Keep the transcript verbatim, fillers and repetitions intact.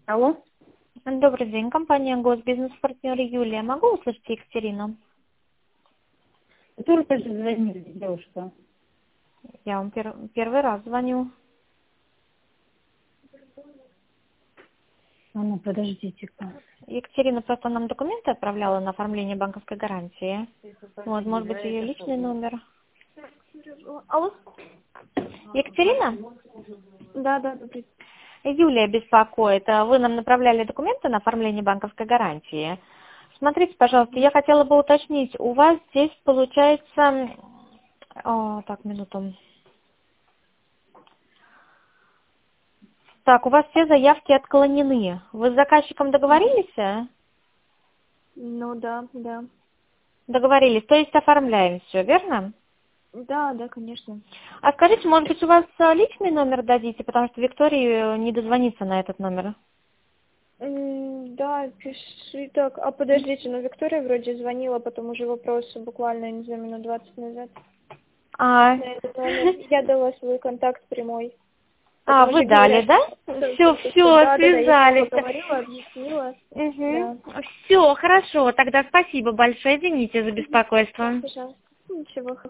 Алло? Добрый день, компания Госбизнес-партнер Юлия. Могу услышать Екатерину? Только что звонили, девушка. Я вам пер- первый раз звоню. А ну, подождите-ка. Екатерина просто нам документы отправляла на оформление банковской гарантии. Вот, может быть, ее личный номер. Алло? Екатерина? Да, да, добрый. Юлия беспокоит. А Вы нам направляли документы на оформление банковской гарантии. Смотрите, пожалуйста, я хотела бы уточнить. У вас здесь получается... О, так, минуту. Так, у вас все заявки отклонены. Вы с заказчиком договорились? а? Ну да, да. Договорились, то есть оформляем все, верно? Да, да, конечно. А скажите, может быть, у вас а, личный номер дадите, потому что Виктории не дозвониться на этот номер. М, Да, пиши так. А подождите, ну Виктория вроде звонила, потом уже вопросы буквально, я не знаю, минут двадцать назад. А, На этот номер. Я дала свой контакт прямой. а Потом вы уже дали, говорят, да? что, Все, только что все, да, да, да, я с ней связались. поговорила, объяснила. Угу. Да. Все, хорошо, тогда спасибо большое, извините за Мгм. беспокойство. Пожалуйста. Ничего.